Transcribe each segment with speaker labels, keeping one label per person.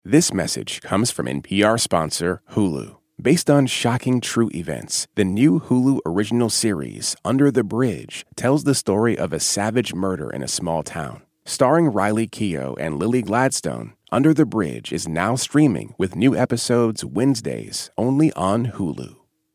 Speaker 1: This message comes from NPR sponsor Hulu. Based on shocking true events, the new Hulu original series, Under the Bridge, tells the story of a savage murder in a small town. Starring Riley Keough and Lily Gladstone, Under the Bridge is now streaming with new episodes Wednesdays only on Hulu.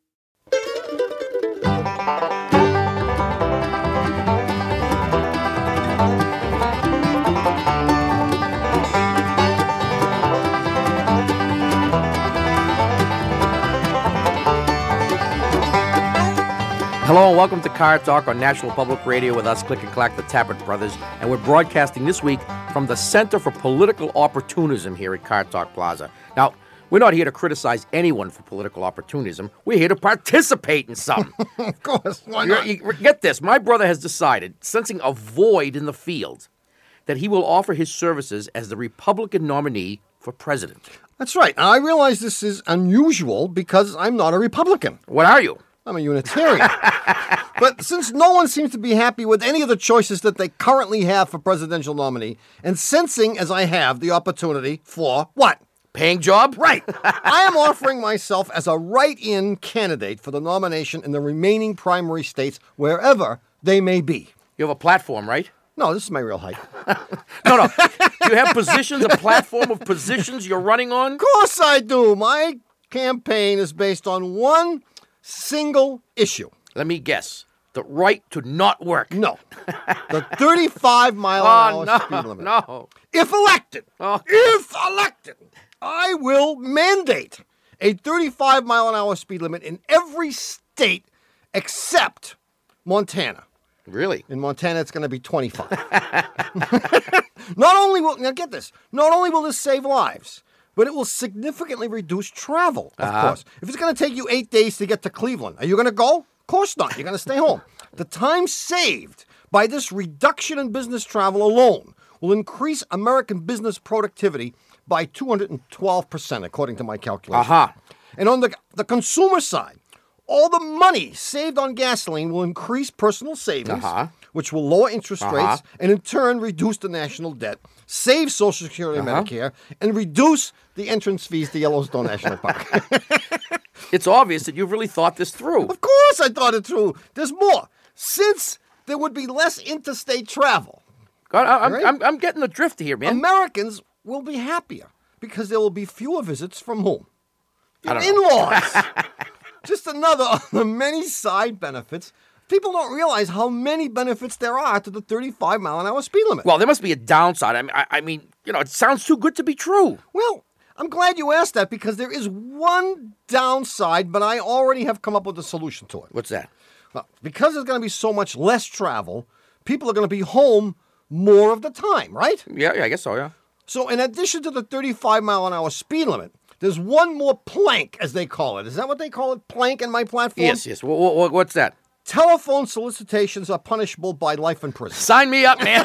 Speaker 2: Hello and welcome to Car Talk on National Public Radio with us, Click and Clack, the Tappert Brothers. And we're broadcasting this week from the Center for Political Opportunism here at Car Talk Plaza. Now, we're not here to criticize anyone for political opportunism. We're here to participate in something.
Speaker 3: Of course, why not?
Speaker 2: Get this. My brother has decided, sensing a void in the field, that he will offer his services as the Republican nominee for president.
Speaker 3: That's right. I realize this is unusual because I'm not a Republican.
Speaker 2: What are you?
Speaker 3: I'm a Unitarian. But since no one seems to be happy with any of the choices that they currently have for presidential nominee, and sensing as I have the opportunity for what?
Speaker 2: Paying job?
Speaker 3: Right. I am offering myself as a write-in candidate for the nomination in the remaining primary states, wherever they may be.
Speaker 2: You have a platform, right?
Speaker 3: No, this is my real height.
Speaker 2: No. You have positions, a platform of positions you're running on?
Speaker 3: Of course I do. My campaign is based on one single issue.
Speaker 2: Let me guess. The right to not work.
Speaker 3: No. The 35-mile-an-hour speed limit.
Speaker 2: No.
Speaker 3: If elected, I will mandate a 35-mile-an-hour speed limit in every state except Montana.
Speaker 2: Really?
Speaker 3: In Montana, it's going to be 25. Not only will this save lives, but it will significantly reduce travel, of course. If it's going to take you 8 days to get to Cleveland, are you going to go? Of course not. You're going to stay home. The time saved by this reduction in business travel alone will increase American business productivity by 212%, according to my calculations. And on the consumer side, all the money saved on gasoline will increase personal savings, which will lower interest rates and in turn reduce the national debt, save Social Security and Medicare, and reduce the entrance fees to Yellowstone National Park.
Speaker 2: It's obvious that you've really thought this through.
Speaker 3: Of course I thought it through. There's more. Since there would be less interstate travel.
Speaker 2: God, I'm getting the drift here, man.
Speaker 3: Americans will be happier because there will be fewer visits from whom?
Speaker 2: I don't
Speaker 3: in-laws. Just another of the many side benefits. People don't realize how many benefits there are to the 35-mile-an-hour speed limit.
Speaker 2: Well, there must be a downside. I mean, it sounds too good to be true.
Speaker 3: Well, I'm glad you asked that because there is one downside, but I already have come up with a solution to it.
Speaker 2: What's that?
Speaker 3: Well, because there's going to be so much less travel, people are going to be home more of the time, right?
Speaker 2: Yeah, I guess so, yeah.
Speaker 3: So in addition to the 35-mile-an-hour speed limit, there's one more plank, as they call it. Is that what they call it, plank in my platform?
Speaker 2: Yes. What's that?
Speaker 3: Telephone solicitations are punishable by life in prison.
Speaker 2: Sign me up, man.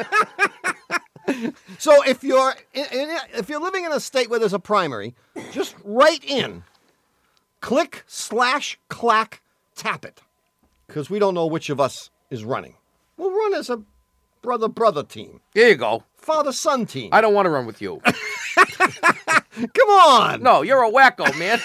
Speaker 3: So if you're living in a state where there's a primary, just write in click/clack tap it, because we don't know which of us is running. We'll run as a brother team.
Speaker 2: Here you go.
Speaker 3: Father-son team.
Speaker 2: I don't want to run with you.
Speaker 3: Come on.
Speaker 2: No, you're a wacko, man.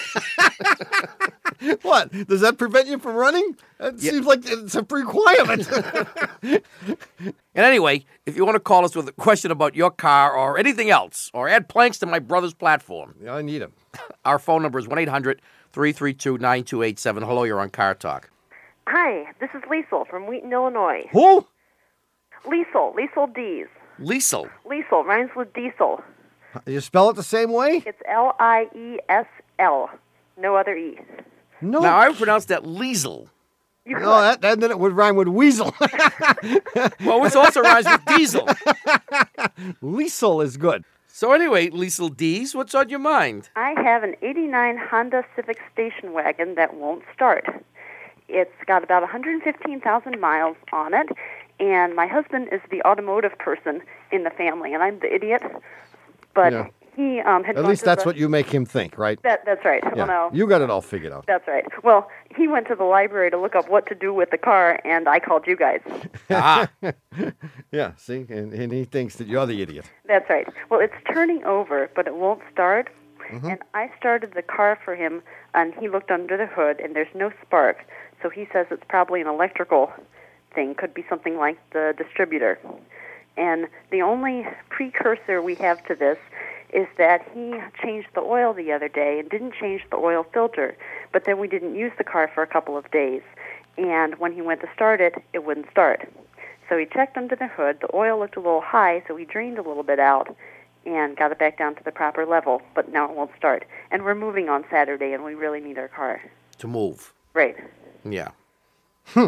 Speaker 3: What? Does that prevent you from running? It seems like it's a requirement.
Speaker 2: And anyway, if you want to call us with a question about your car or anything else, or add planks to my brother's platform.
Speaker 3: Yeah, I need them.
Speaker 2: Our phone number is 1-800-332-9287. Hello, you're on Car Talk.
Speaker 4: Hi, this is Liesel from Wheaton, Illinois.
Speaker 3: Who?
Speaker 4: Liesel Dees.
Speaker 2: Liesel.
Speaker 4: Liesel rhymes with diesel.
Speaker 3: You spell it the same way?
Speaker 4: It's Liesl. No other E.
Speaker 3: No.
Speaker 2: Now, I would pronounce that Liesel.
Speaker 3: No, then it would rhyme with weasel.
Speaker 2: Well, which also rhymes with diesel.
Speaker 3: Liesel is good.
Speaker 2: So anyway, Liesel Dees, what's on your mind?
Speaker 4: I have an 89 Honda Civic station wagon that won't start. It's got about 115,000 miles on it, and my husband is the automotive person in the family, and I'm the idiot. But He had
Speaker 3: At
Speaker 4: gone
Speaker 3: least
Speaker 4: to
Speaker 3: that's
Speaker 4: the,
Speaker 3: what you make him think, right?
Speaker 4: That's right.
Speaker 3: Yeah.
Speaker 4: Well, no.
Speaker 3: You got it all figured out.
Speaker 4: That's right. Well, he went to the library to look up what to do with the car, and I called you guys.
Speaker 2: Ah,
Speaker 3: Yeah, see? And he thinks that you're the idiot.
Speaker 4: That's right. Well, it's turning over, but it won't start. And I started the car for him, and he looked under the hood, and there's no spark. So he says it's probably an electrical thing. Could be something like the distributor. And the only precursor we have to this is that he changed the oil the other day and didn't change the oil filter. But then we didn't use the car for a couple of days. And when he went to start it, it wouldn't start. So he checked under the hood. The oil looked a little high, so he drained a little bit out and got it back down to the proper level. But now it won't start. And we're moving on Saturday, and we really need our car.
Speaker 2: to move.
Speaker 4: Right.
Speaker 2: Yeah. So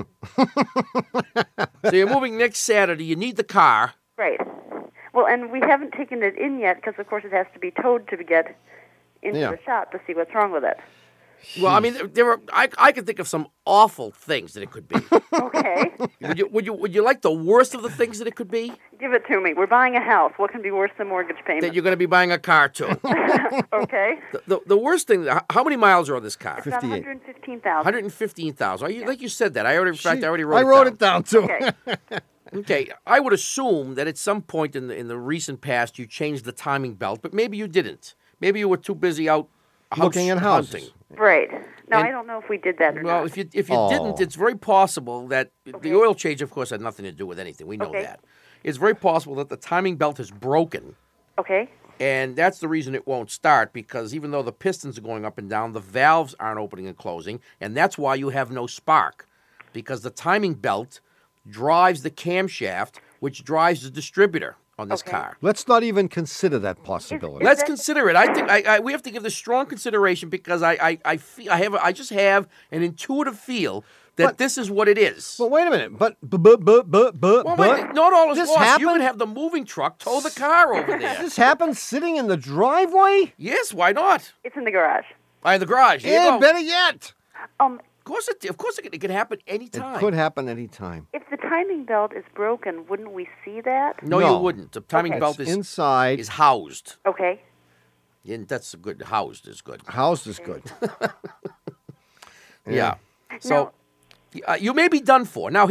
Speaker 2: you're moving next Saturday. You need the car.
Speaker 4: Right. Well, and we haven't taken it in yet because, of course, it has to be towed to get into
Speaker 3: Yeah.
Speaker 4: the shop to see what's wrong with it.
Speaker 2: Well, I mean, there are. I can think of some awful things that it could be.
Speaker 4: Okay.
Speaker 2: Would you like the worst of the things that it could be?
Speaker 4: Give it to me. We're buying a house. What can be worse than mortgage
Speaker 2: That
Speaker 4: payments?
Speaker 2: you're going to be buying a car too.
Speaker 4: Okay.
Speaker 2: The worst thing. How many miles are on this car?
Speaker 4: It's about
Speaker 3: 58.
Speaker 4: 115,000.
Speaker 2: 115,000. Like you said that. I already wrote
Speaker 3: I
Speaker 2: it
Speaker 3: wrote
Speaker 2: down.
Speaker 3: it down, too.
Speaker 4: Okay.
Speaker 2: Okay, I would assume that at some point in the recent past you changed the timing belt, but maybe you didn't. Maybe you were too busy out
Speaker 3: Looking at houses.
Speaker 2: hunting.
Speaker 4: Right. No,
Speaker 2: And-
Speaker 4: I don't know if we did that or
Speaker 2: Well,
Speaker 4: not.
Speaker 2: if you didn't, it's very possible that the oil change, of course, had nothing to do with anything. We know
Speaker 4: Okay.
Speaker 2: that. It's very possible that the timing belt is broken,
Speaker 4: Okay.
Speaker 2: and that's the reason it won't start, because even though the pistons are going up and down, the valves aren't opening and closing, and that's why you have no spark, because the timing belt drives the camshaft, which drives the distributor on this
Speaker 4: Okay.
Speaker 2: car.
Speaker 3: Let's not even consider that possibility.
Speaker 2: Let's consider it. I think we have to give this strong consideration because I just have an intuitive feel that
Speaker 3: But-
Speaker 2: this is what it is.
Speaker 3: But wait a minute. But
Speaker 2: Well, wait, not all is
Speaker 3: this
Speaker 2: lost. You
Speaker 3: happened?
Speaker 2: can have the moving truck tow the car over there.
Speaker 3: This happened sitting in the driveway?
Speaker 2: Yes, why not?
Speaker 4: It's in the garage.
Speaker 2: In the garage. There you
Speaker 3: Yeah,
Speaker 2: go.
Speaker 3: better yet.
Speaker 2: Of course, it can happen anytime.
Speaker 3: It could happen any time.
Speaker 4: If the timing belt is broken, wouldn't we see that?
Speaker 2: No,
Speaker 3: No.
Speaker 2: you wouldn't. The timing
Speaker 4: Okay.
Speaker 2: belt
Speaker 3: It's
Speaker 2: is
Speaker 3: inside.
Speaker 2: housed.
Speaker 4: Okay.
Speaker 2: And that's a good. Housed is good.
Speaker 3: House is good.
Speaker 2: Yeah. So you may be done for. Now,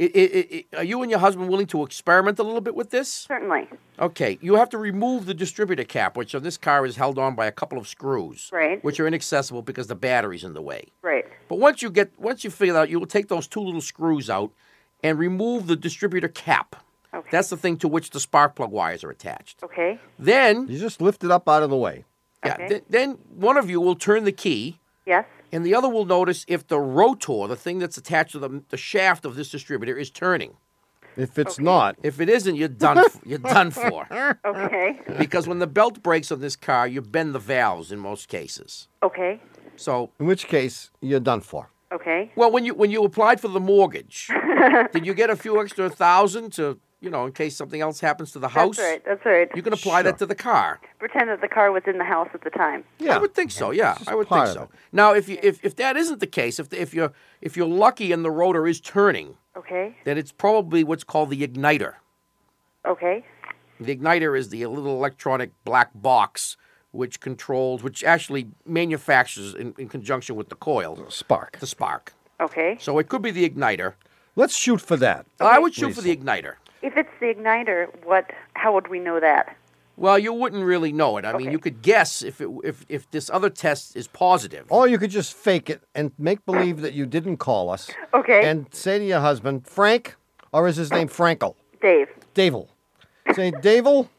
Speaker 2: are you and your husband willing to experiment a little bit with this?
Speaker 4: Certainly.
Speaker 2: Okay, you have to remove the distributor cap, which on this car is held on by a couple of screws,
Speaker 4: Right.
Speaker 2: which are inaccessible because the battery's in the way.
Speaker 4: Right.
Speaker 2: But once you figure that out, you will take those two little screws out and remove the distributor cap.
Speaker 4: Okay.
Speaker 2: That's the thing to which the spark plug wires are attached.
Speaker 4: Okay.
Speaker 2: Then,
Speaker 3: You just lift it up out of the way.
Speaker 4: Okay.
Speaker 2: then one of you will turn the key,
Speaker 4: Yes.
Speaker 2: and the other will notice if the rotor, the thing that's attached to the shaft of this distributor, is turning.
Speaker 3: If it's not,
Speaker 2: If it isn't, you're done. You're done for.
Speaker 4: Okay.
Speaker 2: Because when the belt breaks on this car, you bend the valves in most cases.
Speaker 4: Okay.
Speaker 2: So,
Speaker 3: in which case, you're done for.
Speaker 4: Okay.
Speaker 2: well, when you applied for the mortgage, did you get a few extra $1,000 to, in case something else happens to the house?
Speaker 4: That's right. That's right.
Speaker 2: You can apply that to the car.
Speaker 4: Pretend that the car was in the house at the time.
Speaker 3: Yeah.
Speaker 2: I would think so. Yeah,
Speaker 3: just
Speaker 2: I would
Speaker 3: part
Speaker 2: think
Speaker 3: of
Speaker 2: so.
Speaker 3: it.
Speaker 2: Now, if that isn't the case, if you're lucky and the rotor is turning,
Speaker 4: Okay.
Speaker 2: then it's probably what's called the igniter.
Speaker 4: Okay.
Speaker 2: The igniter is the little electronic black box which actually manufactures in conjunction with the coil,
Speaker 3: Spark.
Speaker 2: the spark.
Speaker 4: Okay.
Speaker 2: So it could be the igniter.
Speaker 3: Let's shoot for that.
Speaker 2: I would shoot for
Speaker 3: Lisa.
Speaker 2: the igniter.
Speaker 4: If it's the igniter, how would we know that?
Speaker 2: Well, you wouldn't really know it. I mean,
Speaker 4: Okay.
Speaker 2: you could guess if this other test is positive.
Speaker 3: Or you could just fake it and make believe that you didn't call us.
Speaker 4: Okay.
Speaker 3: And say to your husband, Frank, or is his name Frankel?
Speaker 4: Dave.
Speaker 3: Davel. Say, Davel,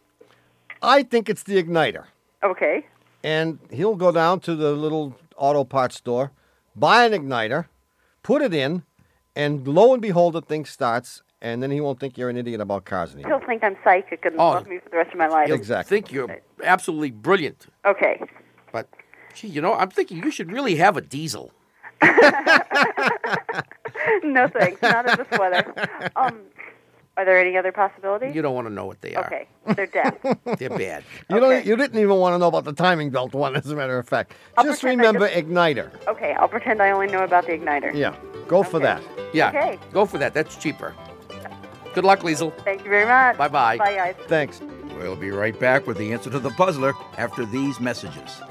Speaker 3: I think it's the igniter.
Speaker 4: Okay.
Speaker 3: And he'll go down to the little auto parts store, buy an igniter, put it in, and lo and behold, the thing starts, and then he won't think you're an idiot about cars anymore.
Speaker 4: He'll think I'm psychic and
Speaker 2: Oh.
Speaker 4: love me for the rest of my life.
Speaker 2: You'll
Speaker 3: Exactly.
Speaker 2: think you're absolutely brilliant.
Speaker 4: Okay.
Speaker 2: But, gee, I'm thinking you should really have a diesel.
Speaker 4: No thanks. Not in this weather. Are there any other possibilities?
Speaker 2: You don't want to know what they are.
Speaker 4: Okay. They're deaf.
Speaker 2: They're bad.
Speaker 3: You didn't even want to know about the timing belt one, as a matter of fact.
Speaker 4: I'll
Speaker 3: Just
Speaker 4: pretend I
Speaker 3: remember igniter.
Speaker 4: Okay. I'll pretend I only know about the igniter.
Speaker 3: Yeah, go for
Speaker 4: Okay.
Speaker 3: that.
Speaker 2: Yeah,
Speaker 4: Okay.
Speaker 2: go for that. That's cheaper. Good luck, Liesel.
Speaker 4: Thank you very much.
Speaker 2: Bye-bye.
Speaker 4: Bye, guys.
Speaker 3: Thanks.
Speaker 5: We'll be right back with the answer to the puzzler after these messages.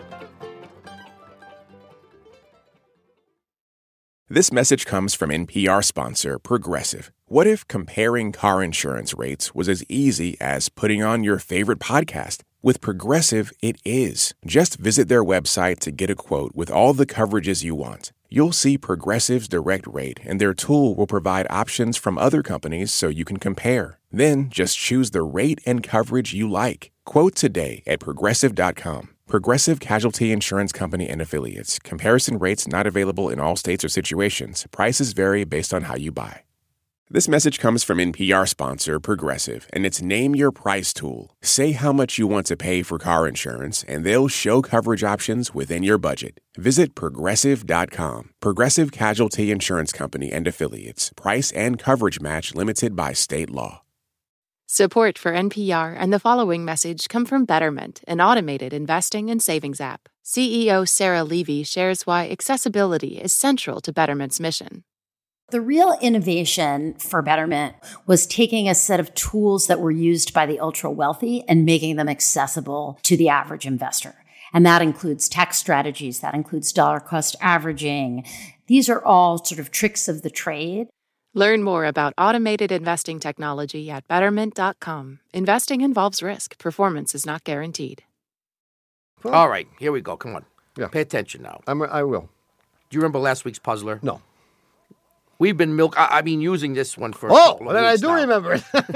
Speaker 1: This message comes from NPR sponsor Progressive. What if comparing car insurance rates was as easy as putting on your favorite podcast? With Progressive, it is. Just visit their website to get a quote with all the coverages you want. You'll see Progressive's direct rate, and their tool will provide options from other companies so you can compare. Then just choose the rate and coverage you like. Quote today at Progressive.com. Progressive Casualty Insurance Company and Affiliates. Comparison rates not available in all states or situations. Prices vary based on how you buy. This message comes from NPR sponsor Progressive, and it's Name Your Price tool. Say how much you want to pay for car insurance, and they'll show coverage options within your budget. Visit Progressive.com. Progressive Casualty Insurance Company and Affiliates. Price and coverage match limited by state law.
Speaker 6: Support for NPR and the following message come from Betterment, an automated investing and savings app. CEO Sarah Levy shares why accessibility is central to Betterment's mission.
Speaker 7: The real innovation for Betterment was taking a set of tools that were used by the ultra wealthy and making them accessible to the average investor. And that includes tax strategies, that includes dollar cost averaging. These are all sort of tricks of the trade.
Speaker 6: Learn more about automated investing technology at Betterment.com. Investing involves risk. Performance is not guaranteed.
Speaker 3: Well,
Speaker 2: All right, here we go. Come on.
Speaker 3: Yeah.
Speaker 2: Pay attention now.
Speaker 3: I will.
Speaker 2: Do you remember last week's puzzler?
Speaker 3: No.
Speaker 2: We've been using this one for a
Speaker 3: Oh,
Speaker 2: couple of
Speaker 3: then I
Speaker 2: weeks
Speaker 3: do
Speaker 2: now.
Speaker 3: remember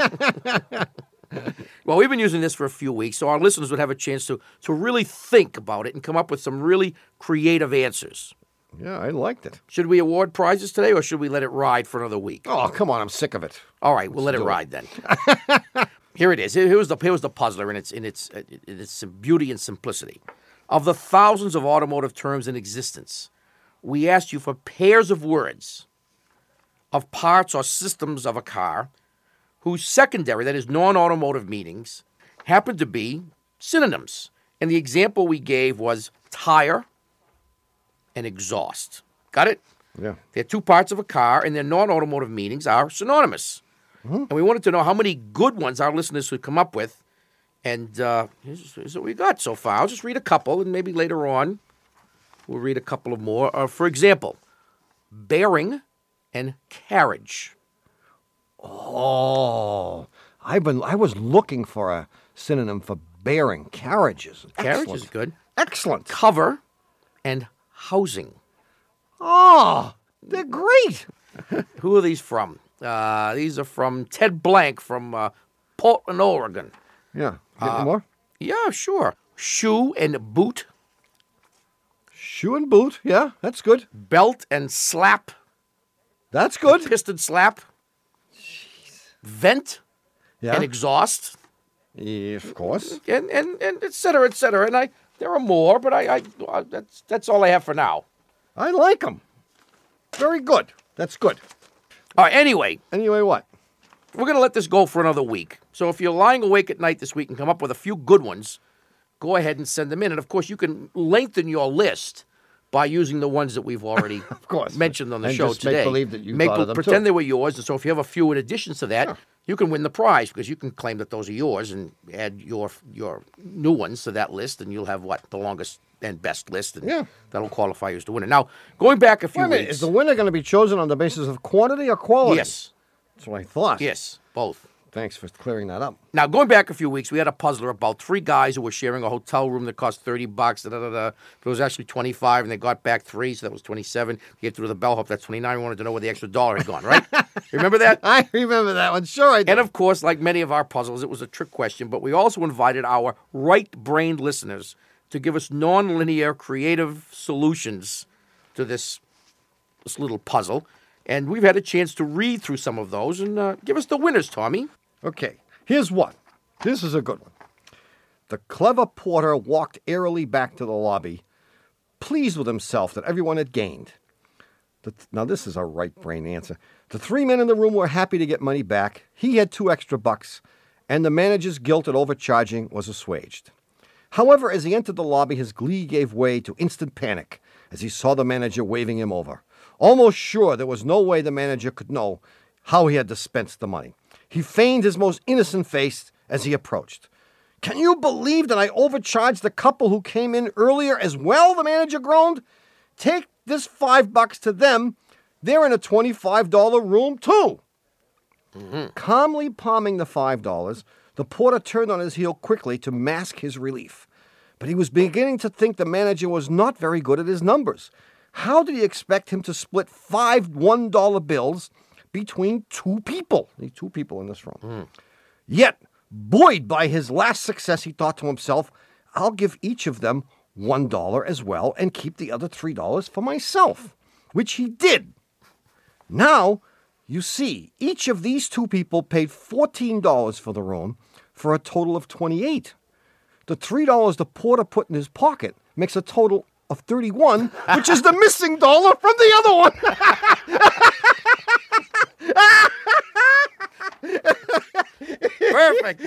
Speaker 3: it.
Speaker 2: Well, we've been using this for a few weeks, so our listeners would have a chance to really think about it and come up with some really creative answers.
Speaker 3: Yeah, I liked it.
Speaker 2: Should we award prizes today, or should we let it ride for another week?
Speaker 3: Oh, come on, I'm sick of it.
Speaker 2: All right, we'll let it
Speaker 3: do it.
Speaker 2: ride then. Here it is. Here was the puzzler in its beauty and simplicity. Of the thousands of automotive terms in existence, we asked you for pairs of words of parts or systems of a car whose secondary, that is non-automotive meanings, happen to be synonyms. And the example we gave was tire and exhaust. Got it?
Speaker 3: Yeah.
Speaker 2: They're two parts of a car, and their non-automotive meanings are synonymous. Mm-hmm. And we wanted to know how many good ones our listeners would come up with. And here's what we got so far. I'll just read a couple, and maybe later on we'll read a couple of more. For example, bearing and carriage.
Speaker 3: Oh, I was looking for a synonym for bearing. Carriages.
Speaker 2: Carriage
Speaker 3: Excellent.
Speaker 2: is good.
Speaker 3: Excellent.
Speaker 2: Cover and housing.
Speaker 3: Oh, they're great.
Speaker 2: Who are these from? These are from Ted Blank from Portland, Oregon.
Speaker 3: Yeah. You got any more?
Speaker 2: Yeah, sure. Shoe and boot.
Speaker 3: Shoe and boot. Yeah, that's good.
Speaker 2: Belt and slap.
Speaker 3: That's good.
Speaker 2: Piston slap. Jeez. Vent
Speaker 3: Yeah.
Speaker 2: and exhaust.
Speaker 3: Yeah, of course.
Speaker 2: And et cetera, et cetera. And there are more, but that's all I have for now.
Speaker 3: I like them. Very good. That's good.
Speaker 2: All right, anyway,
Speaker 3: Anyway, what?
Speaker 2: we're going to let this go for another week. So if you're lying awake at night this week and come up with a few good ones, go ahead and send them in. And, of course, you can lengthen your list by using the ones that we've already mentioned on the
Speaker 3: and
Speaker 2: show
Speaker 3: just
Speaker 2: today.
Speaker 3: Make believe that you thought of them
Speaker 2: pretend
Speaker 3: too.
Speaker 2: they were yours. And so if you have a few in addition to that, you can win the prize because you can claim that those are yours and add your new ones to that list, and you'll have, the longest and best list, and that'll qualify you as the winner. Now, going back a few
Speaker 3: Wait a minute,
Speaker 2: weeks.
Speaker 3: is the winner going to be chosen on the basis of quantity or quality?
Speaker 2: Yes.
Speaker 3: That's what I thought.
Speaker 2: Yes, both.
Speaker 3: Thanks for clearing that up.
Speaker 2: Now, going back a few weeks, we had a puzzler about three guys who were sharing a hotel room that cost $30. But it was actually $25, and they got back $3, so that was $27. You get through the bellhop, that's $29. We wanted to know where the extra $1 had gone, right? You remember that?
Speaker 3: I remember that one. Sure, I do.
Speaker 2: And, of course, like many of our puzzles, it was a trick question, but we also invited our right-brained listeners to give us nonlinear, creative solutions to this little puzzle. And we've had a chance to read through some of those and give us the winners, Tommy.
Speaker 3: Okay, here's one. This is a good one. The clever porter walked airily back to the lobby, pleased with himself that everyone had gained. Now, this is a right-brain answer. The three men in the room were happy to get money back. He had $2 extra, and the manager's guilt at overcharging was assuaged. However, as he entered the lobby, his glee gave way to instant panic as he saw the manager waving him over. Almost sure there was no way the manager could know how he had dispensed the money. He feigned his most innocent face as he approached. "Can you believe that I overcharged the couple who came in earlier as well?" the manager groaned. "Take this $5 to them. They're in a $25 room, too." Calmly palming the $5, the porter turned on his heel quickly to mask his relief. But he was beginning to think the manager was not very good at his numbers. How did he expect him to split 5 $1 bills between 2 people? There are 2 people in this room. Yet, buoyed by his last success, he thought to himself, "I'll give each of them $1 as well and keep the other $3 for myself," which he did. Now, you see, each of these 2 people paid $14 for the room for a total of $28. The $3 the porter put in his pocket makes a total of $31, which is the missing dollar from the other one.
Speaker 2: Perfect.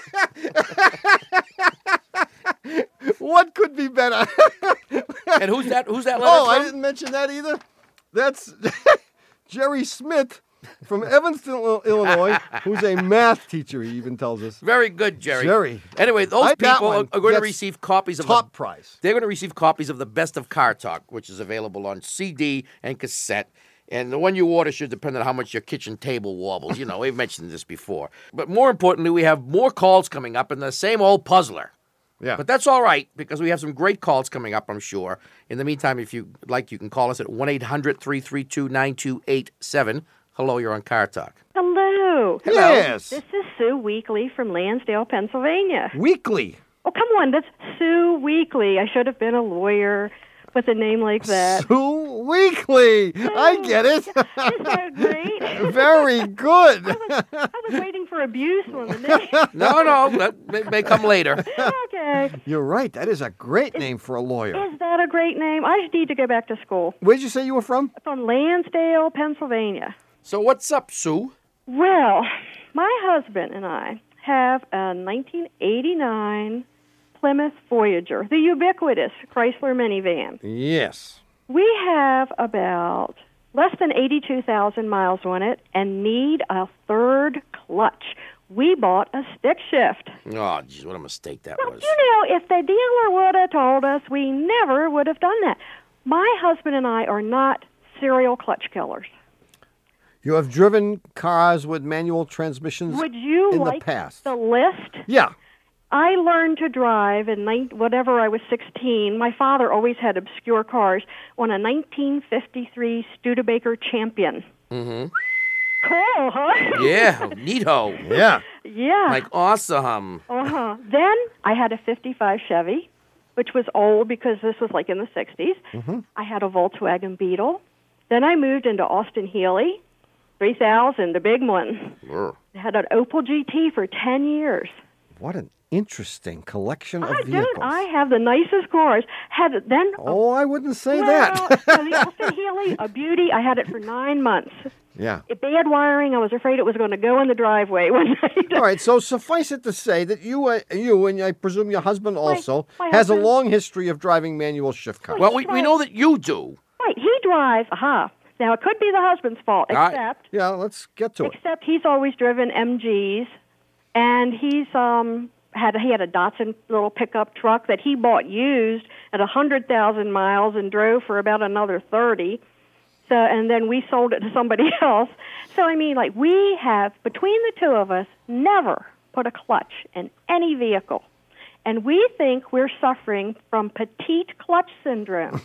Speaker 3: What could be better?
Speaker 2: And who's that letter
Speaker 3: Oh, I
Speaker 2: from?
Speaker 3: didn't mention that either. That's Jerry Smith from Evanston, Illinois, who's a math teacher, he even tells us.
Speaker 2: Very good, Jerry.
Speaker 3: Jerry.
Speaker 2: Anyway, those
Speaker 3: That
Speaker 2: people
Speaker 3: one
Speaker 2: are going to
Speaker 3: gets
Speaker 2: receive copies of
Speaker 3: top prize.
Speaker 2: They're going to receive copies of the Best of Car Talk, which is available on CD and cassette. And the one you order should depend on how much your kitchen table wobbles. You know, we've mentioned this before. But more importantly, we have more calls coming up and the same old puzzler.
Speaker 3: Yeah.
Speaker 2: But that's all right, because we have some great calls coming up, I'm sure. In the meantime, if you like, you can call us at 1-800-332-9287. Hello, you're on Car Talk.
Speaker 8: Hello.
Speaker 3: Yes.
Speaker 8: This is Sue Weekly from Lansdale, Pennsylvania.
Speaker 3: Weekly.
Speaker 8: Oh, come on. That's Sue Weekly. I should have been a lawyer with a name like that.
Speaker 3: Sue Weekly. I get it.
Speaker 8: Isn't that great?
Speaker 3: Very good.
Speaker 8: I was waiting for abuse on the name.
Speaker 2: No, that may come later.
Speaker 8: Okay.
Speaker 3: You're right. That is a great name for a lawyer.
Speaker 8: Is that a great name? I need to go back to school.
Speaker 3: Where'd you say you were from?
Speaker 8: From Lansdale, Pennsylvania.
Speaker 2: So what's up, Sue?
Speaker 8: Well, my husband and I have a 1989 Plymouth Voyager, the ubiquitous Chrysler minivan.
Speaker 3: Yes.
Speaker 8: We have about less than 82,000 miles on it and need a third clutch. We bought a stick shift.
Speaker 2: Oh, geez, what a mistake that
Speaker 8: Well,
Speaker 2: was.
Speaker 8: you know, if the dealer would have told us, we never would have done that. My husband and I are not serial clutch killers.
Speaker 3: You have driven cars with manual transmissions
Speaker 8: Would you
Speaker 3: in
Speaker 8: like
Speaker 3: the past.
Speaker 8: the list?
Speaker 3: Yeah.
Speaker 8: I learned to drive in whatever I was 16. My father always had obscure cars on a 1953 Studebaker Champion.
Speaker 2: Mm-hmm.
Speaker 8: Cool, huh?
Speaker 2: Yeah, neato.
Speaker 3: Yeah.
Speaker 8: Yeah.
Speaker 2: Like awesome.
Speaker 8: Uh-huh. Then I had a 55 Chevy, which was old because this was like in the 60s.
Speaker 3: Mm-hmm.
Speaker 8: I had a Volkswagen Beetle. Then I moved into Austin Healey, 3000, the big one.
Speaker 2: Brr.
Speaker 8: I had an Opel GT for 10 years.
Speaker 3: What an interesting collection of vehicles.
Speaker 8: Dude, I have the nicest cars.
Speaker 3: Oh, I wouldn't say
Speaker 8: well,
Speaker 3: that.
Speaker 8: the Austin Healey, a beauty. I had it for 9 months.
Speaker 3: Yeah.
Speaker 8: Bad wiring. I was afraid it was going to go in the driveway one night.
Speaker 3: All right, so suffice it to say that you and I presume your husband also
Speaker 8: my
Speaker 3: has a
Speaker 8: husband-
Speaker 3: long history of driving manual shift cars.
Speaker 2: Well, we know that you do.
Speaker 8: Right, he drives. Aha. Now it could be the husband's fault,
Speaker 2: All right.
Speaker 8: except
Speaker 3: Yeah, let's get to it.
Speaker 8: he's always driven MGs, and he had a Datsun little pickup truck that he bought used at 100,000 miles and drove for about another 30. So, and then we sold it to somebody else. So, I mean, like, we have, between the two of us, never put a clutch in any vehicle. And we think we're suffering from petite clutch syndrome.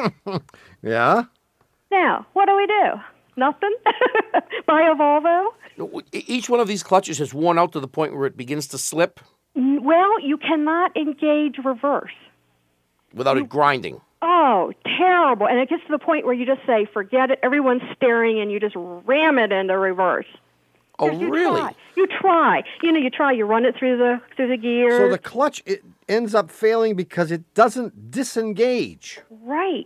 Speaker 3: Yeah?
Speaker 8: Now, what do we do? Nothing? Buy a Volvo?
Speaker 2: Each one of these clutches has worn out to the point where it begins to slip
Speaker 8: Well, you cannot engage reverse.
Speaker 2: without it grinding.
Speaker 8: Oh, terrible. And it gets to the point where you just say, forget it, everyone's staring, and you just ram it into reverse.
Speaker 2: Oh,
Speaker 8: You
Speaker 2: really?
Speaker 8: Try. You try. You run it through the gears.
Speaker 3: So the clutch it ends up failing because it doesn't disengage.
Speaker 8: Right.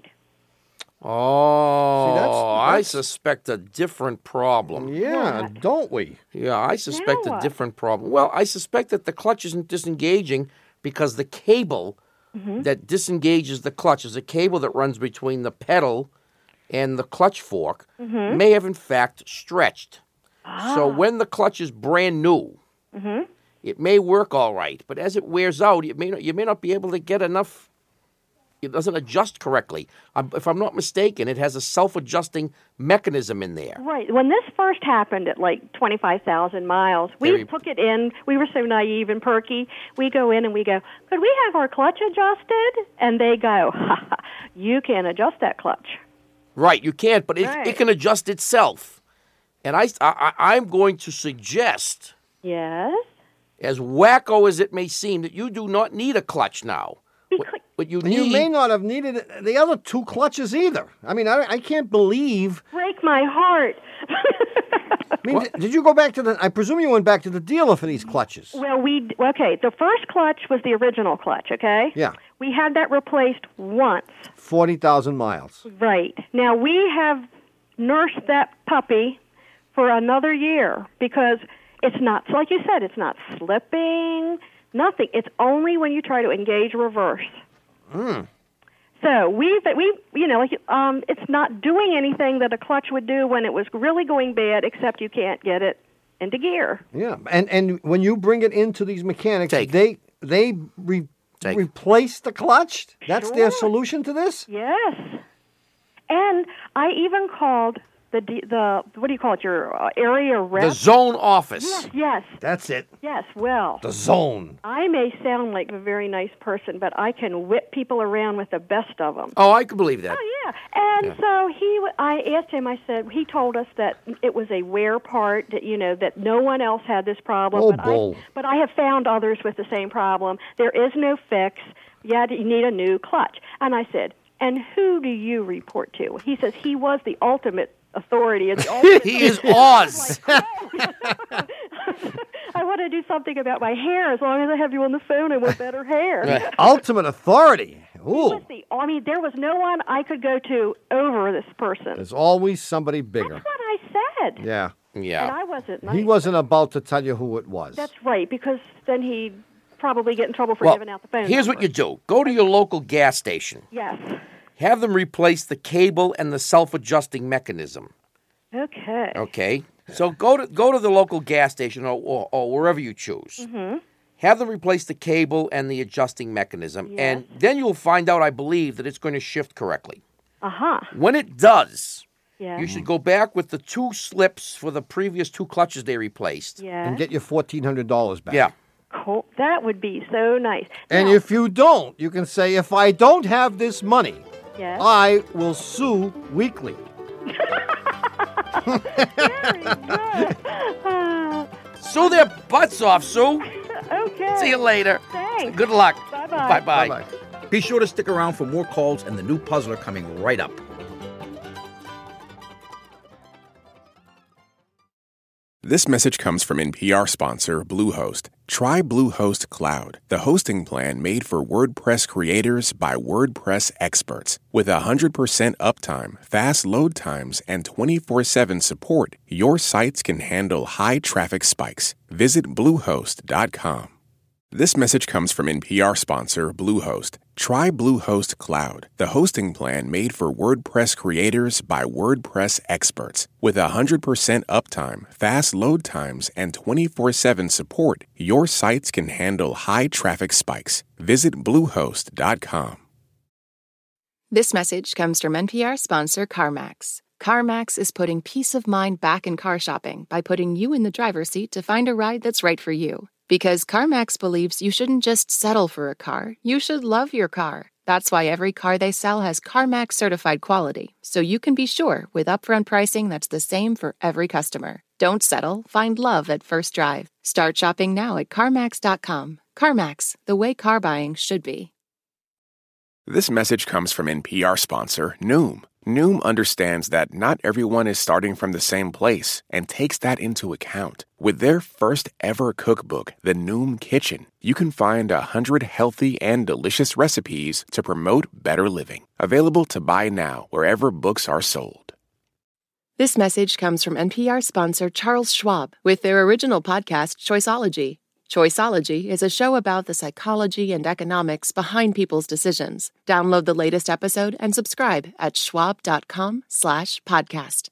Speaker 2: Oh,
Speaker 3: See, that's-
Speaker 2: I suspect a different problem.
Speaker 3: Yeah,
Speaker 8: What?
Speaker 3: don't we?
Speaker 2: Yeah, I suspect
Speaker 8: Now
Speaker 2: a
Speaker 8: what?
Speaker 2: different problem. Well, I suspect that the clutch isn't disengaging because the cable that disengages the clutch is a cable that runs between the pedal and the clutch fork may have in fact stretched. So when the clutch is brand new, it may work all right, but as it wears out, you may not be able to get enough. It doesn't adjust correctly. If I'm not mistaken, it has a self-adjusting mechanism in there.
Speaker 8: Right. When this first happened at like 25,000 miles, we took it in. We were so naive and perky. We go in and we go, could we have our clutch adjusted? And they go, you can't adjust that clutch.
Speaker 2: Right, you can't, but it can adjust itself. And I'm going to suggest,
Speaker 8: yes,
Speaker 2: as wacko as it may seem, that you do not need a clutch now. But you
Speaker 3: may not have needed the other two clutches either. I mean, I can't believe.
Speaker 8: Break my heart.
Speaker 3: I mean, did you go back to I presume you went back to the dealer for these clutches.
Speaker 8: Well, the first clutch was the original clutch, okay?
Speaker 3: Yeah.
Speaker 8: We had that replaced once.
Speaker 3: 40,000 miles.
Speaker 8: Right. Now, we have nursed that puppy for another year because it's not, like you said, it's not slipping, nothing. It's only when you try to engage reverse. So it's not doing anything that a clutch would do when it was really going bad, except you can't get it into gear.
Speaker 3: Yeah, and when you bring it into these mechanics, they replace the clutch? That's their solution to this?
Speaker 8: Yes. And I even called the what do you call it, your area rep?
Speaker 2: The zone office.
Speaker 8: Yes.
Speaker 3: That's it.
Speaker 8: Yes, well.
Speaker 3: The zone.
Speaker 8: I may sound like a very nice person, but I can whip people around with the best of them.
Speaker 2: Oh, I can believe that.
Speaker 8: Oh, yeah. And so I asked him, I said, he told us that it was a wear part, that, that no one else had this problem.
Speaker 3: Oh, bull.
Speaker 8: But I have found others with the same problem. There is no fix. You need a new clutch. And I said, and who do you report to? He says he was the ultimate authority.
Speaker 2: He is Oz.
Speaker 8: I want to do something about my hair. As long as I have you on the phone, I want better hair.
Speaker 3: Ultimate authority. Ooh.
Speaker 8: There was no one I could go to over this person.
Speaker 3: There's always somebody bigger.
Speaker 8: That's what I said.
Speaker 3: Yeah.
Speaker 8: And I wasn't nice.
Speaker 3: He wasn't about to tell you who it was.
Speaker 8: That's right, because then he'd probably get in trouble for giving out the phone
Speaker 2: Here's
Speaker 8: number.
Speaker 2: what you do. Go to your local gas station.
Speaker 8: Yes.
Speaker 2: Have them replace the cable and the self-adjusting mechanism.
Speaker 8: Okay.
Speaker 2: Okay. So go to the local gas station or wherever you choose.
Speaker 8: Mm-hmm.
Speaker 2: Have them replace the cable and the adjusting mechanism, and then you'll find out, I believe, that it's going to shift correctly.
Speaker 8: Uh-huh.
Speaker 2: When it does,
Speaker 8: Yeah.
Speaker 2: you should go back with the two slips for the previous two clutches they replaced.
Speaker 8: Yeah.
Speaker 3: And get your $1,400 back.
Speaker 2: Yeah.
Speaker 8: Cool. That would be so nice.
Speaker 3: And if you don't, you can say, if I don't have this money,
Speaker 8: Yes.
Speaker 3: I will sue weekly.
Speaker 8: Very good.
Speaker 2: Sue their butts off, Sue.
Speaker 8: Okay.
Speaker 2: See you later.
Speaker 8: Thanks.
Speaker 2: Good luck.
Speaker 8: Bye-bye.
Speaker 2: Bye-bye.
Speaker 5: Be sure to stick around for more calls and the new puzzler coming right up.
Speaker 1: This message comes from NPR sponsor Bluehost. Try Bluehost Cloud, the hosting plan made for WordPress creators by WordPress experts. With 100% uptime, fast load times, and 24/7 support, your sites can handle high traffic spikes. Visit Bluehost.com. This message comes from NPR sponsor Bluehost. Try Bluehost Cloud, the hosting plan made for WordPress creators by WordPress experts. With 100% uptime, fast load times, and 24/7 support, your sites can handle high traffic spikes. Visit Bluehost.com.
Speaker 6: This message comes from NPR sponsor CarMax. CarMax is putting peace of mind back in car shopping by putting you in the driver's seat to find a ride that's right for you. Because CarMax believes you shouldn't just settle for a car, you should love your car. That's why every car they sell has CarMax certified quality, so you can be sure with upfront pricing that's the same for every customer. Don't settle, find love at first drive. Start shopping now at CarMax.com. CarMax, the way car buying should be.
Speaker 1: This message comes from NPR sponsor Noom. Noom understands that not everyone is starting from the same place and takes that into account. With their first ever cookbook, The Noom Kitchen, you can find 100 healthy and delicious recipes to promote better living. Available to buy now wherever books are sold.
Speaker 6: This message comes from NPR sponsor Charles Schwab with their original podcast, Choiceology. Choiceology is a show about the psychology and economics behind people's decisions. Download the latest episode and subscribe at schwab.com/podcast.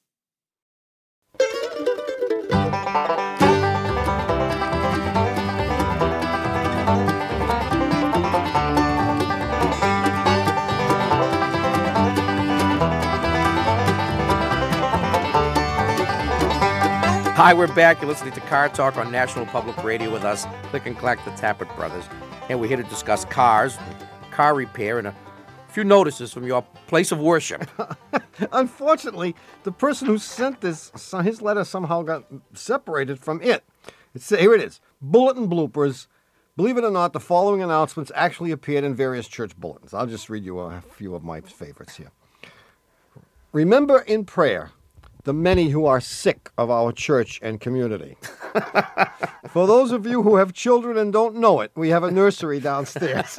Speaker 2: Hi, we're back. You're listening to Car Talk on National Public Radio with us, Click and Clack, the Tappert Brothers. And we're here to discuss cars, car repair, and a few notices from your place of worship.
Speaker 3: Unfortunately, the person who sent this, his letter somehow got separated from it. Here it is. Bulletin bloopers. Believe it or not, the following announcements actually appeared in various church bulletins. I'll just read you a few of my favorites here. Remember in prayer the many who are sick of our church and community. For those of you who have children and don't know it, we have a nursery downstairs.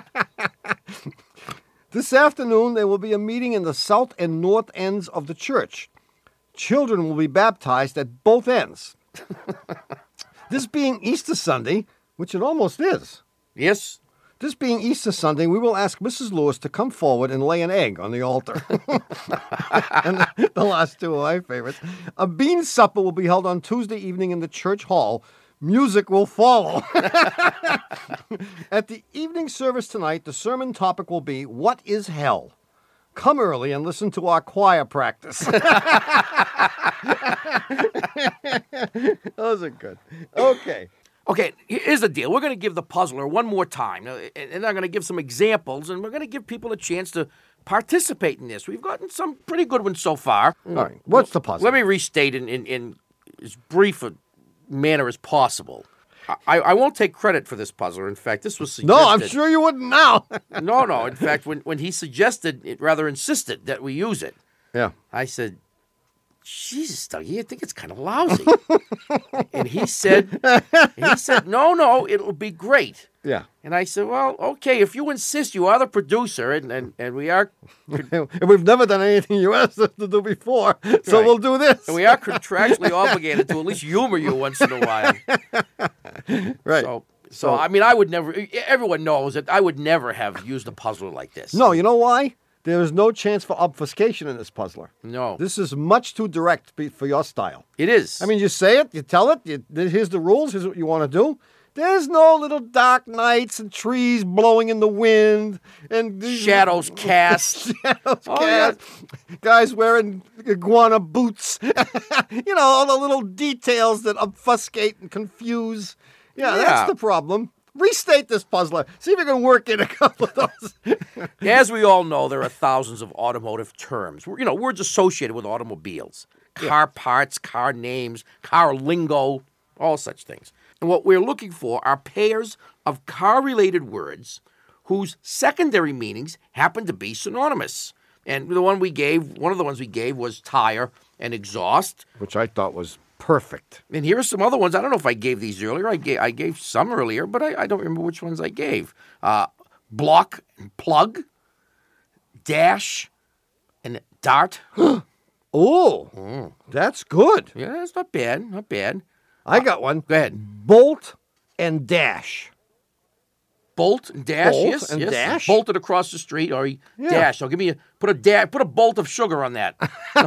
Speaker 3: This afternoon, there will be a meeting in the south and north ends of the church. Children will be baptized at both ends. This being Easter Sunday, which it almost is.
Speaker 2: Yes.
Speaker 3: This being Easter Sunday, we will ask Mrs. Lewis to come forward and lay an egg on the altar. And the last two are my favorites. A bean supper will be held on Tuesday evening in the church hall. Music will follow. At the evening service tonight, the sermon topic will be, What is Hell? Come early and listen to our choir practice. Those are good. Okay.
Speaker 2: Okay, here's the deal. We're going to give the puzzler one more time, and I'm going to give some examples, and we're going to give people a chance to participate in this. We've gotten some pretty good ones so far.
Speaker 3: All right, what's the puzzle?
Speaker 2: Let me restate in as brief a manner as possible. I won't take credit for this puzzler. In fact, this was suggested.
Speaker 3: No, I'm sure you wouldn't now.
Speaker 2: No. In fact, when he suggested, it rather insisted that we use it.
Speaker 3: Yeah.
Speaker 2: I said, Jesus, Dougie, I think it's kind of lousy. And he said, no, it'll be great.
Speaker 3: Yeah.
Speaker 2: And I said, well, okay, if you insist, you are the producer, and we are...
Speaker 3: And we've never done anything you asked us to do before, so
Speaker 2: Right.
Speaker 3: we'll do this.
Speaker 2: And we are contractually obligated to at least humor you once in a while.
Speaker 3: Right.
Speaker 2: So I mean, I would never... Everyone knows that I would never have used a puzzler like this.
Speaker 3: No, you know why? There is no chance for obfuscation in this puzzler.
Speaker 2: No.
Speaker 3: This is much too direct for your style.
Speaker 2: It is.
Speaker 3: I mean, you say it, you tell it, here's the rules, here's what you want to do. There's no little dark nights and trees blowing in the wind and
Speaker 2: shadows cast.
Speaker 3: Cast. Yeah. Guys wearing iguana boots. All the little details that obfuscate and confuse. Yeah, that's the problem. Restate this puzzler. See if you can work in a couple of those.
Speaker 2: As we all know, there are thousands of automotive terms. Words associated with automobiles. Car parts, car names, car lingo, all such things. And what we're looking for are pairs of car-related words whose secondary meanings happen to be synonymous. And one of the ones we gave was tire and exhaust.
Speaker 3: Which I thought was perfect.
Speaker 2: And here are some other ones. I don't know if I gave these earlier. I gave some earlier, but I don't remember which ones I gave. Block and plug, dash, and dart.
Speaker 3: Oh, that's good.
Speaker 2: Yeah, that's not bad. Not bad.
Speaker 3: I got one.
Speaker 2: Go ahead.
Speaker 3: Bolt and dash.
Speaker 2: Bolt and dash.
Speaker 3: Bolt
Speaker 2: yes,
Speaker 3: and
Speaker 2: yes.
Speaker 3: dash?
Speaker 2: Bolted across the street or dash. So put a bolt of sugar on that.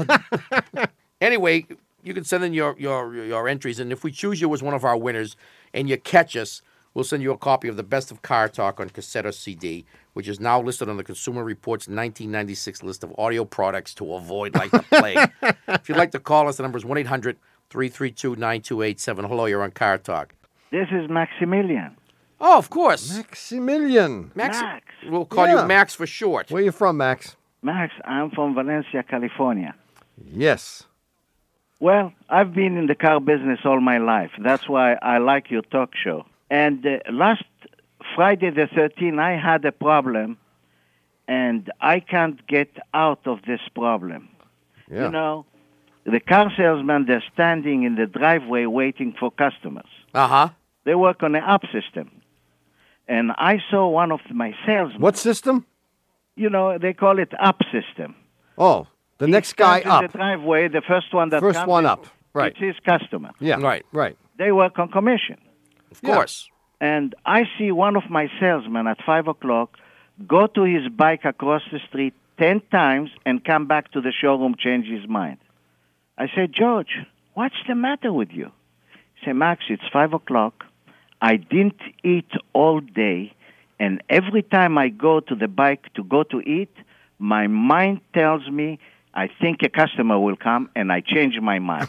Speaker 2: Anyway, you can send in your entries, and if we choose you as one of our winners and you catch us, we'll send you a copy of the Best of Car Talk on cassette or CD, which is now listed on the Consumer Reports 1996 list of audio products to avoid like the plague. If you'd like to call us, the number is 1-800-332-9287. Hello, you're on Car Talk.
Speaker 9: This is Maximilian.
Speaker 2: Oh, of course.
Speaker 3: Maximilian.
Speaker 2: Max. We'll call you Max for short.
Speaker 3: Where are you from, Max?
Speaker 9: Max, I'm from Valencia, California.
Speaker 3: Yes.
Speaker 9: Well, I've been in the car business all my life. That's why I like your talk show. And last Friday the 13th, I had a problem, and I can't get out of this problem.
Speaker 3: Yeah.
Speaker 9: The car salesmen, they're standing in the driveway waiting for customers.
Speaker 2: Uh-huh.
Speaker 9: They work on an app system. And I saw one of my salesmen.
Speaker 3: What system?
Speaker 9: They call it app system.
Speaker 3: Oh, the next guy
Speaker 9: In
Speaker 3: up.
Speaker 9: the driveway, the first one that
Speaker 3: First
Speaker 9: comes
Speaker 3: one
Speaker 9: in,
Speaker 3: up. Right.
Speaker 9: It's his customer.
Speaker 3: Yeah. Right.
Speaker 9: They work on commission.
Speaker 2: Of course.
Speaker 9: And I see one of my salesmen at 5 o'clock go to his bike across the street 10 times and come back to the showroom, change his mind. I said, George, what's the matter with you? He said, Max, it's 5 o'clock. I didn't eat all day, and every time I go to the bike to go to eat, my mind tells me, I think a customer will come, and I change my mind.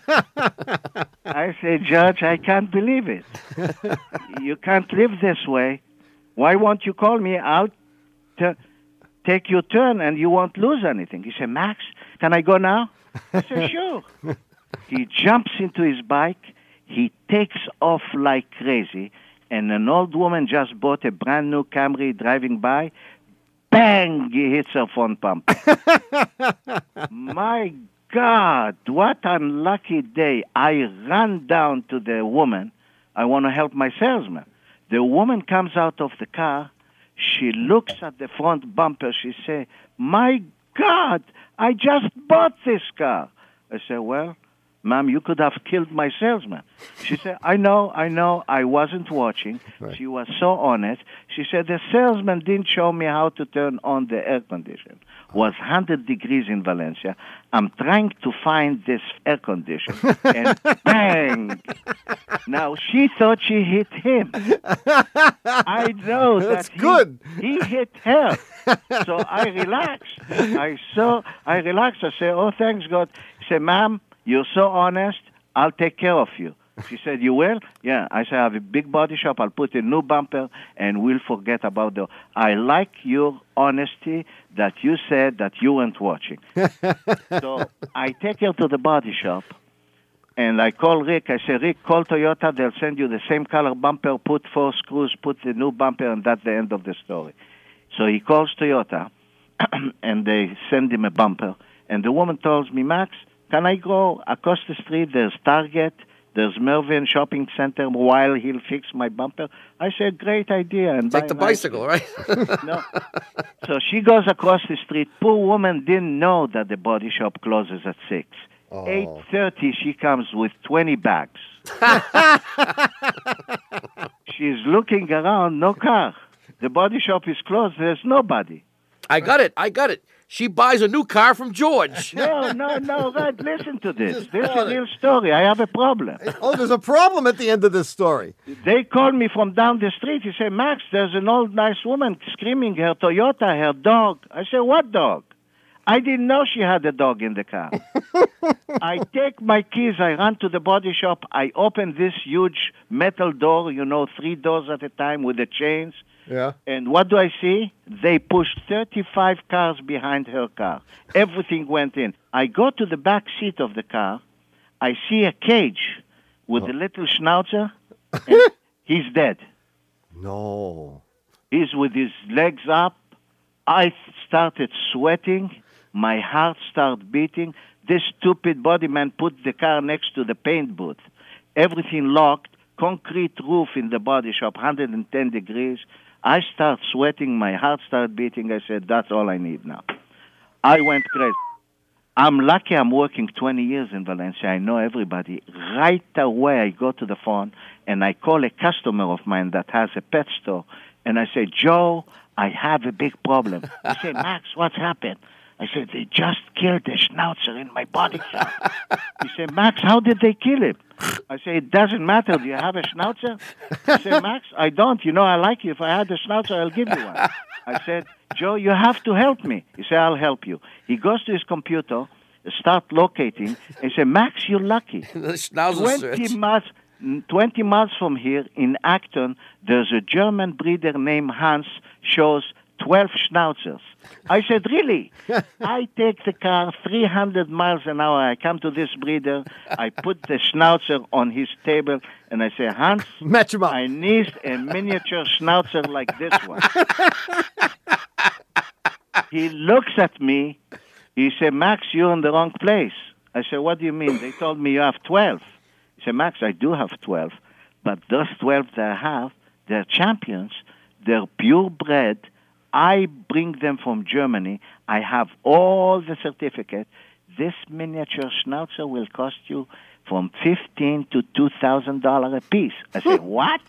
Speaker 9: I say, Judge, I can't believe it. You can't live this way. Why won't you call me out to take your turn and you won't lose anything? He said, Max, can I go now? I said, sure. He jumps into his bike. He takes off like crazy. And an old woman just bought a brand new Camry driving by. Bang! He hits her front bumper. My God, what unlucky day. I ran down to the woman. I want to help my salesman. The woman comes out of the car. She looks at the front bumper. She says, my God, I just bought this car. I said, well, ma'am, you could have killed my salesman. She said, I know, I wasn't watching. Right. She was so honest. She said, the salesman didn't show me how to turn on the air conditioner. It was 100 degrees in Valencia. I'm trying to find this air conditioner. And bang! Now, she thought she hit him. I know
Speaker 3: That's
Speaker 9: that
Speaker 3: good.
Speaker 9: He hit her. So I relaxed. I relaxed. I said, oh, thanks God. He said, ma'am, you're so honest, I'll take care of you. She said, you will? Yeah. I said, I have a big body shop. I'll put a new bumper, and we'll forget about the... I like your honesty that you said that you weren't watching. So I take her to the body shop, and I call Rick. I say, Rick, call Toyota. They'll send you the same color bumper, put 4 screws, put the new bumper, and that's the end of the story. So he calls Toyota, and they send him a bumper. And the woman tells me, Max, can I go across the street? There's Target, there's Mervyn Shopping Center while he'll fix my bumper. I said, great idea. And
Speaker 2: take the bicycle, right?
Speaker 9: No. So she goes across the street. Poor woman didn't know that the body shop closes at 6. 8:30, she comes with 20 bags. She's looking around, no car. The body shop is closed. There's nobody.
Speaker 2: I got it. She buys a new car from George.
Speaker 9: No, right. Listen to this. This is a real story. I have a problem.
Speaker 3: Oh, there's a problem at the end of this story.
Speaker 9: They called me from down the street. He said, Max, there's an old nice woman screaming her Toyota, her dog. I said, what dog? I didn't know she had a dog in the car. I take my keys. I run to the body shop. I open this huge metal door, 3 doors at a time with the chains.
Speaker 3: Yeah.
Speaker 9: And what do I see? They pushed 35 cars behind her car. Everything went in. I go to the back seat of the car. I see a cage with a little schnauzer. And he's dead.
Speaker 3: No.
Speaker 9: He's with his legs up. I started sweating. My heart started beating. This stupid body man put the car next to the paint booth. Everything locked. Concrete roof in the body shop, 110 degrees. I start sweating, my heart started beating. I said, that's all I need now. I went crazy. I'm lucky I'm working 20 years in Valencia. I know everybody. Right away, I go to the phone, and I call a customer of mine that has a pet store, and I say, Joe, I have a big problem. He said, Max, what's happened? I said, they just killed a schnauzer in my body shop. He said, Max, how did they kill him? I said, it doesn't matter. Do you have a schnauzer? He said, Max, I don't. I like you. If I had a schnauzer, I'll give you one. I said, Joe, you have to help me. He said, I'll help you. He goes to his computer, start locating, and said, Max, you're lucky.
Speaker 2: The schnauzer
Speaker 9: 20 miles from here, in Acton, there's a German breeder named Hans, shows 12 schnauzers. I said, really? I take the car 300 miles an hour. I come to this breeder. I put the schnauzer on his table, and I say, Hans,
Speaker 3: match him up.
Speaker 9: I need a miniature schnauzer like this one. He looks at me. He said, Max, you're in the wrong place. I said, what do you mean? They told me you have 12. He said, Max, I do have 12, but those 12 that I have, they're champions. They're purebred. I bring them from Germany. I have all the certificate. This miniature schnauzer will cost you from $1,500 to $2,000 a piece. I said, what?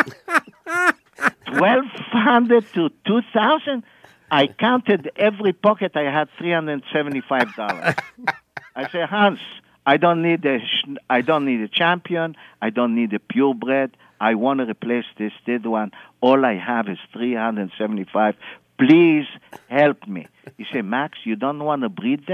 Speaker 9: $1,200 to $2,000? I counted every pocket. I had $375. I said, Hans, I don't need a champion. I don't need a purebred. I want to replace this dead one. All I have is $375. Please help me. He said, Max, you don't want to breed them?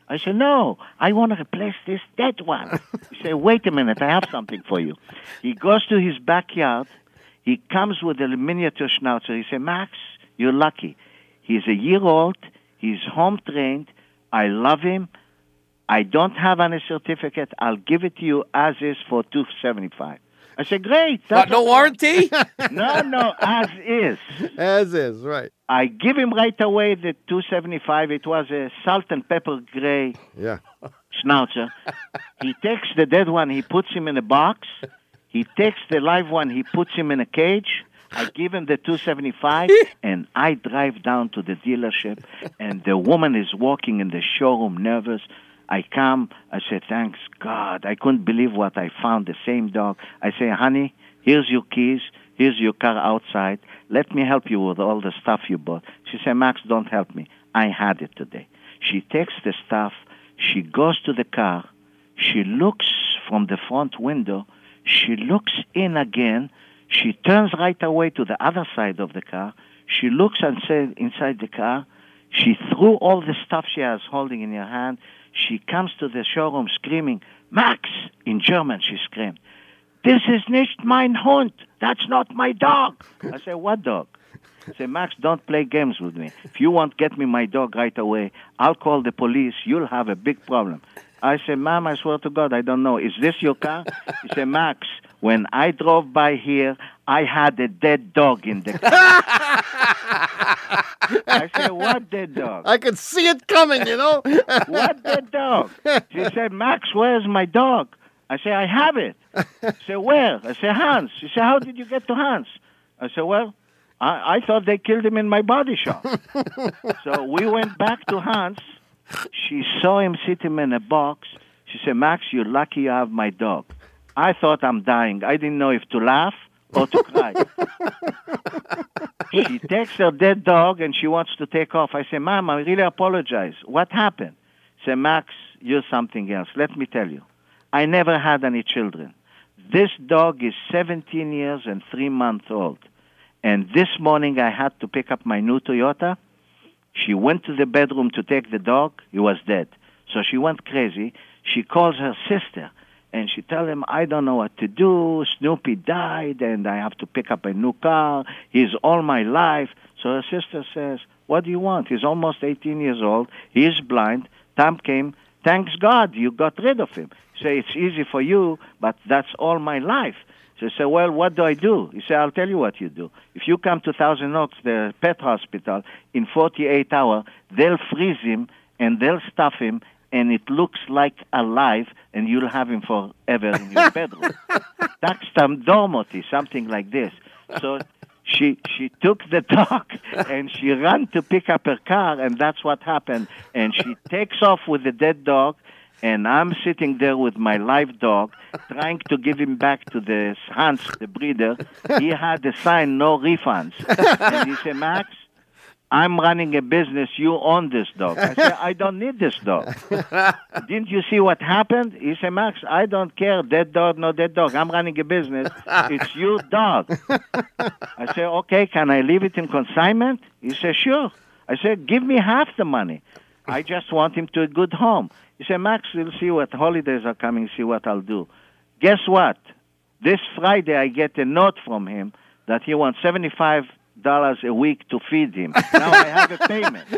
Speaker 9: I said, no, I want to replace this dead one. He said, wait a minute, I have something for you. He goes to his backyard. He comes with a miniature schnauzer. He said, Max, you're lucky. He's a year old. He's home trained. I love him. I don't have any certificate. I'll give it to you as is for $275. I said, great.
Speaker 2: But no warranty?
Speaker 9: No, as is.
Speaker 3: As is, right.
Speaker 9: I give him right away the $275. It was a salt and pepper gray schnauzer. He takes the dead one. He puts him in a box. He takes the live one. He puts him in a cage. I give him the $275, and I drive down to the dealership, and the woman is walking in the showroom nervous. I come. I said, thanks God. I couldn't believe what I found, the same dog. I say, honey, here's your keys. Here's your car outside. Let me help you with all the stuff you bought. She said, Max, don't help me. I had it today. She takes the stuff. She goes to the car. She looks from the front window. She looks in again. She turns right away to the other side of the car. She looks and says inside the car. She threw all the stuff she has holding in her hand. She comes to the showroom screaming, Max! In German, she screamed, this is nicht mein Hund. That's not my dog. I said, what dog? I said, Max, don't play games with me. If you won't get me my dog right away, I'll call the police. You'll have a big problem. I said, Ma'am, I swear to God, I don't know. Is this your car? He said, Max, when I drove by here, I had a dead dog in the car. I said, what dead dog?
Speaker 3: I could see it coming, you know.
Speaker 9: What dead dog? She said, Max, where's my dog? I said, I have it. She said, where? I said, Hans. She said, how did you get to Hans? I said, well, I thought they killed him in my body shop. So we went back to Hans. She saw him sitting in a box. She said, Max, you're lucky you have my dog. I thought I'm dying. I didn't know if to laugh or to cry. She takes her dead dog and she wants to take off. I say, Mom, I really apologize. What happened? She said, Max, you're something else. Let me tell you. I never had any children. This dog is 17 years and 3 months old. And this morning I had to pick up my new Toyota. She went to the bedroom to take the dog. He was dead. So she went crazy. She calls her sister, and she tells him, I don't know what to do. Snoopy died, and I have to pick up a new car. He's all my life. So her sister says, what do you want? He's almost 18 years old. He's blind. Time came. Thanks God you got rid of him. Say, it's easy for you, but that's all my life. So I said, well, what do I do? He said, I'll tell you what you do. If you come to Thousand Oaks, the pet hospital, in 48 hours, they'll freeze him and they'll stuff him, and it looks like alive, and you'll have him forever in your bedroom. Taxtam dormoti, something like this. So she took the dog, and she ran to pick up her car, and that's what happened. And she takes off with the dead dog, and I'm sitting there with my live dog, trying to give him back to the Hans, the breeder. He had a sign, no refunds. And he said, Max, I'm running a business. You own this dog. I said, I don't need this dog. Didn't you see what happened? He said, Max, I don't care. Dead dog, no dead dog. I'm running a business. It's your dog. I said, okay, can I leave it in consignment? He said, sure. I said, give me half the money. I just want him to a good home. He said, Max, we'll see what holidays are coming, see what I'll do. Guess what? This Friday I get a note from him that he wants $75 a week to feed him. Now I have a payment.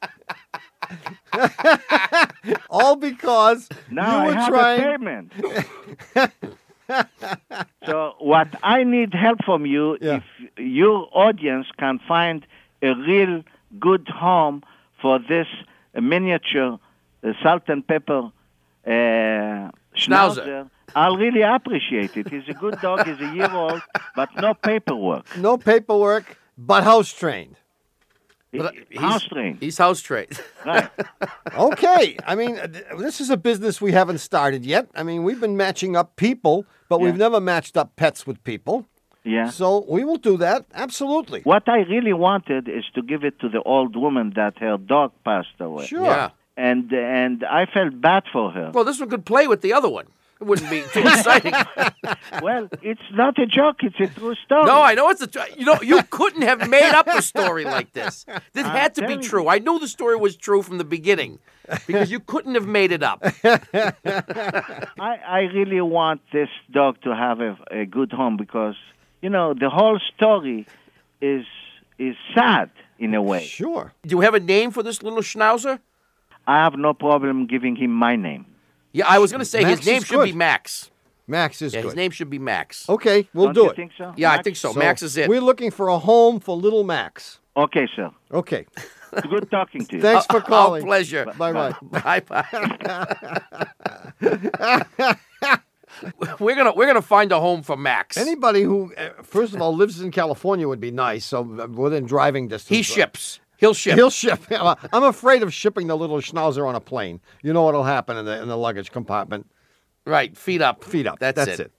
Speaker 3: All because
Speaker 9: now
Speaker 3: you were
Speaker 9: I have
Speaker 3: trying...
Speaker 9: a payment. So what I need help from you, if your audience can find a real good home for this miniature salt and pepper Schnauzer, I'll really appreciate it. He's a good dog. He's a year old, but no paperwork.
Speaker 3: No paperwork, but house trained.
Speaker 9: House trained.
Speaker 2: He's house trained.
Speaker 9: Right.
Speaker 3: Okay. I mean, this is a business we haven't started yet. I mean, we've been matching up people, but we've never matched up pets with people.
Speaker 9: Yeah.
Speaker 3: So we will do that. Absolutely.
Speaker 9: What I really wanted is to give it to the old woman that her dog passed away.
Speaker 3: Sure.
Speaker 2: Yeah.
Speaker 9: And I felt bad for her.
Speaker 2: Well, this one could play with the other one. It wouldn't be too exciting.
Speaker 9: Well, it's not a joke. It's a true story.
Speaker 2: No, I know it's you couldn't have made up a story like this. This had to be true. I knew the story was true from the beginning because you couldn't have made it up.
Speaker 9: I really want this dog to have a good home because, the whole story is sad in a way.
Speaker 3: Sure.
Speaker 2: Do you have a name for this little schnauzer?
Speaker 9: I have no problem giving him my name.
Speaker 2: Yeah, I was going to say
Speaker 3: Max
Speaker 2: his name
Speaker 3: is
Speaker 2: should be
Speaker 3: good.
Speaker 2: Max.
Speaker 3: Max is
Speaker 2: Yeah,
Speaker 3: good.
Speaker 2: his name should be Max.
Speaker 3: Okay, we'll
Speaker 9: Don't
Speaker 3: do
Speaker 9: you
Speaker 3: it.
Speaker 9: think so?
Speaker 2: Yeah, I
Speaker 9: Max?
Speaker 2: think so.
Speaker 3: So
Speaker 2: Max is it.
Speaker 3: We're looking for a home for little Max.
Speaker 9: Okay, sir.
Speaker 3: Okay.
Speaker 9: It's good talking to you.
Speaker 3: Thanks for calling.
Speaker 2: Our pleasure.
Speaker 3: Bye-bye.
Speaker 2: Bye-bye. We're gonna find a home for Max.
Speaker 3: Anybody who, first of all, lives in California would be nice, so within driving distance.
Speaker 2: He ships. He'll ship.
Speaker 3: He'll ship. I'm afraid of shipping the little schnauzer on a plane. You know what'll happen in the luggage compartment.
Speaker 2: Right, feet up.
Speaker 3: Feet up.
Speaker 2: That's it.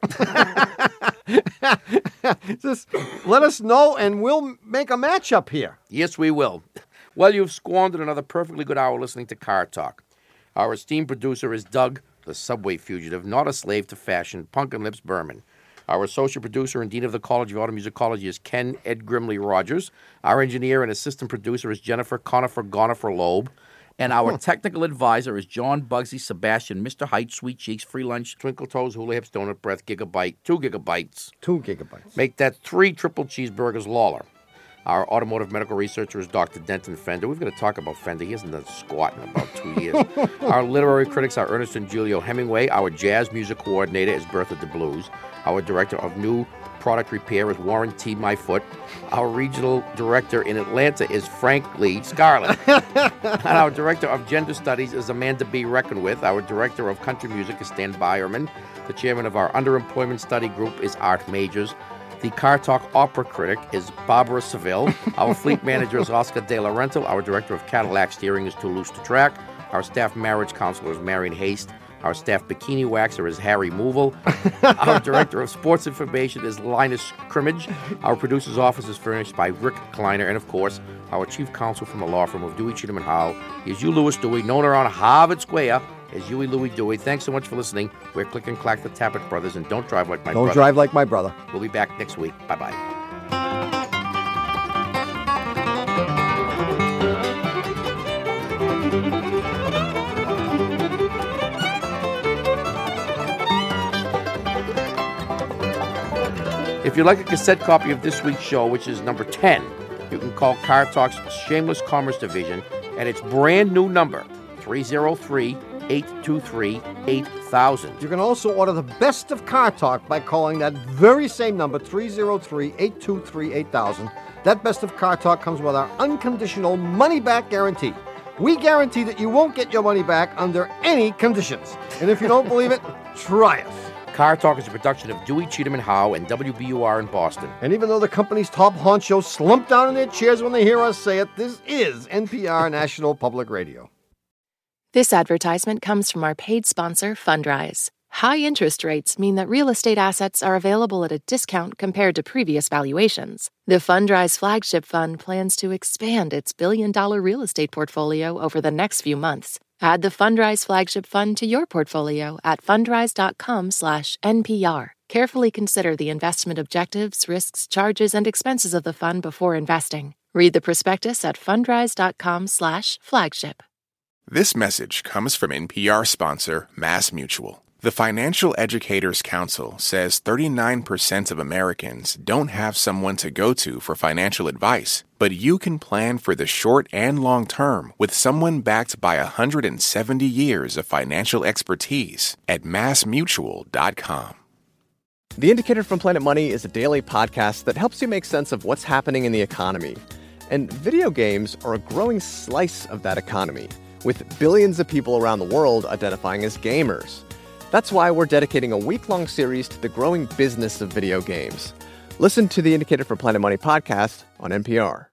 Speaker 3: Just let us know, and we'll make a matchup here.
Speaker 2: Yes, we will. Well, you've squandered another perfectly good hour listening to Car Talk. Our esteemed producer is Doug, the subway fugitive, not a slave to fashion, Pumpkin Lips Berman. Our associate producer and dean of the College of Automusicology is Ken Ed Grimley Rogers. Our engineer and assistant producer is Jennifer Conifer Gonifer Loeb.
Speaker 5: And our technical advisor is John Bugsy Sebastian, Mr. Height, Sweet Cheeks, Free Lunch.
Speaker 2: Twinkle Toes, Hula Hips, Donut Breath, Gigabyte, 2 gigabytes.
Speaker 3: 2 gigabytes.
Speaker 2: Make that 3 triple cheeseburgers, Lawler. Our automotive medical researcher is Dr. Denton Fender. We've got to talk about Fender. He hasn't done squat in about 2 years. Our literary critics are Ernest and Julio Hemingway. Our jazz music coordinator is Bertha DeBlues. Our director of new product repair is Warren T. Myfoot. Our regional director in Atlanta is Frank Lee Scarlett. And our director of gender studies is Amanda B. Reckoned with. Our director of country music is Stan Byerman. The chairman of our underemployment study group is Art Majors. The Car Talk opera critic is Barbara Seville. Our fleet manager is Oscar De Laurento. Our director of Cadillac steering is Toulouse to Track. Our staff marriage counselor is Marion Haste. Our staff bikini waxer is Harry Movil. Our director of sports information is Linus Crimmage. Our producer's office is furnished by Rick Kleiner. And, of course, our chief counsel from the law firm of Dewey, Cheatham & Howell is Hugh Lewis Dewey, known around Harvard Square as Huey Louie Dewey. Thanks so much for listening. We're Click and Clack, the Tappet Brothers, and don't drive like my brother.
Speaker 3: Don't drive like my brother.
Speaker 2: We'll be back next week. Bye-bye. If you'd like a cassette copy of this week's show, which is number 10, you can call Car Talk's Shameless Commerce Division at its brand new number, 303-823-8000.
Speaker 3: You can also order the best of Car Talk by calling that very same number, 303-823-8000. That best of Car Talk comes with our unconditional money-back guarantee. We guarantee that you won't get your money back under any conditions. And if you don't believe it, try us.
Speaker 2: Car Talk is a production of Dewey, Cheatham & Howe and WBUR in Boston.
Speaker 3: And even though the company's top honchos slump down in their chairs when they hear us say it, this is NPR National Public Radio.
Speaker 6: This advertisement comes from our paid sponsor, Fundrise. High interest rates mean that real estate assets are available at a discount compared to previous valuations. The Fundrise Flagship Fund plans to expand its billion-dollar real estate portfolio over the next few months. Add the Fundrise Flagship Fund to your portfolio at fundrise.com/NPR. Carefully consider the investment objectives, risks, charges, and expenses of the fund before investing. Read the prospectus at fundrise.com/flagship.
Speaker 1: This message comes from NPR sponsor MassMutual. The Financial Educators Council says 39% of Americans don't have someone to go to for financial advice, but you can plan for the short and long term with someone backed by 170 years of financial expertise at MassMutual.com.
Speaker 10: The Indicator from Planet Money is a daily podcast that helps you make sense of what's happening in the economy. And video games are a growing slice of that economy, with billions of people around the world identifying as gamers. That's why we're dedicating a week-long series to the growing business of video games. Listen to the Indicator from Planet Money podcast on NPR.